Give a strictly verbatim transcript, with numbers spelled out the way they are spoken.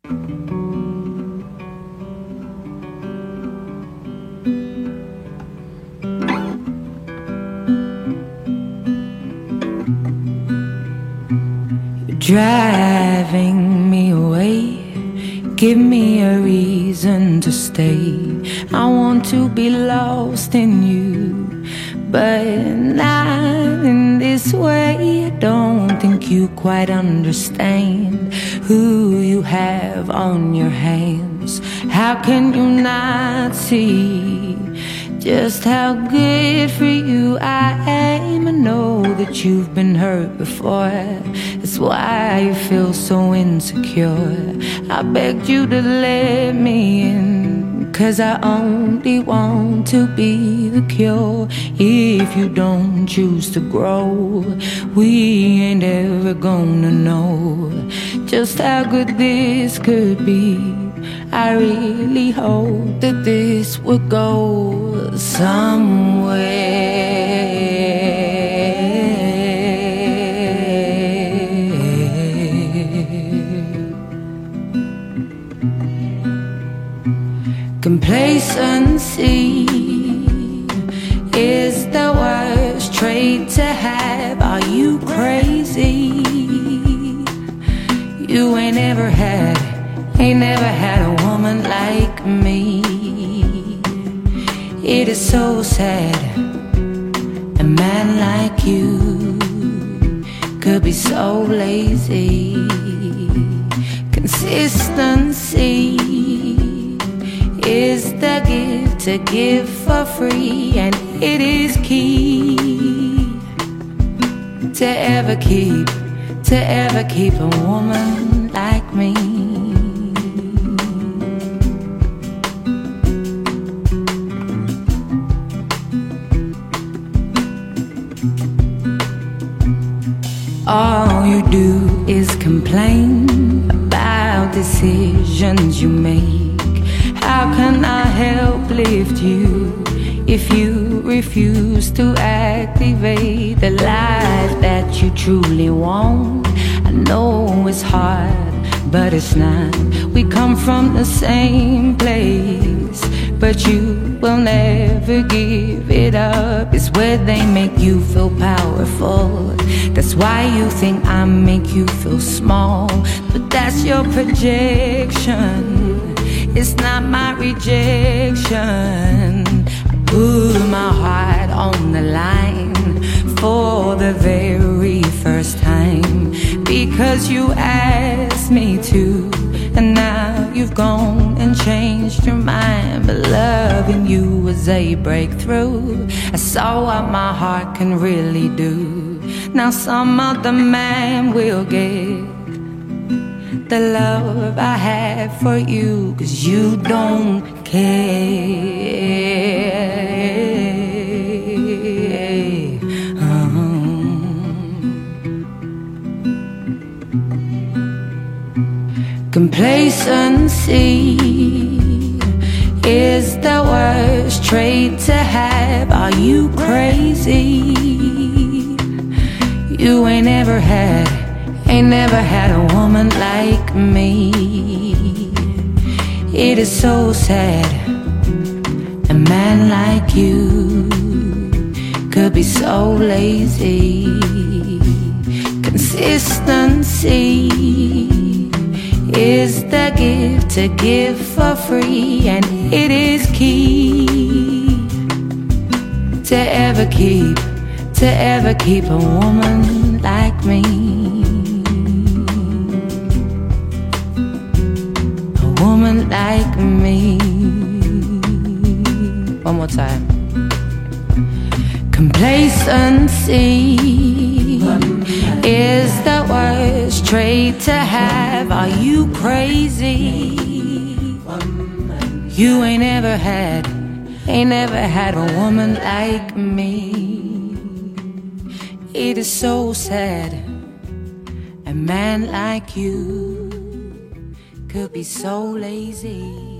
Driving me away, give me a reason to stay. I want to be lost in you, but not in this way. I don't think you quite understand who you have on your hands. How can you not see just how good for you I am? I know that you've been hurt before, that's why you feel so insecure. I begged you to let me in, 'cause I only want to be the cure. If you don't choose to grow, we ain't ever gonna know just how good this could be. I really hope that this would go somewhere. Complacency is the worst trait to have. Are you crazy? You ain't ever had Ain't never had a woman like me. It is so sad a man like you could be so lazy. Consistency is the gift to give for free, and it is key to ever keep, to ever keep a woman like me. All you do is complain about decisions you make. How can I help lift you if you refuse to activate the life that you truly want? I know it's hard, but it's not. We come from the same place, but you will never give it up. It's where they make you feel powerful. That's why you think I make you feel small, but that's your projection. It's not my rejection. I put my heart on the line for the very first time, because you asked me to, and now you've gone and changed your mind. But loving you was a breakthrough. I saw what my heart can really do. Now some other man will get the love I have for you, 'cause you don't care. um. Complacency is the worst trait to have. Are you crazy? You ain't ever had, ain't never had a woman like me. It is so sad a man like you could be so lazy. Consistency is the gift to give for free, and it is key to ever keep, to ever keep a woman like me. A woman like me. One more time. Complacency is the worst trait to have. Are you crazy? You ain't ever had, ain't never had a woman like me. It is so sad a man like you could be so lazy.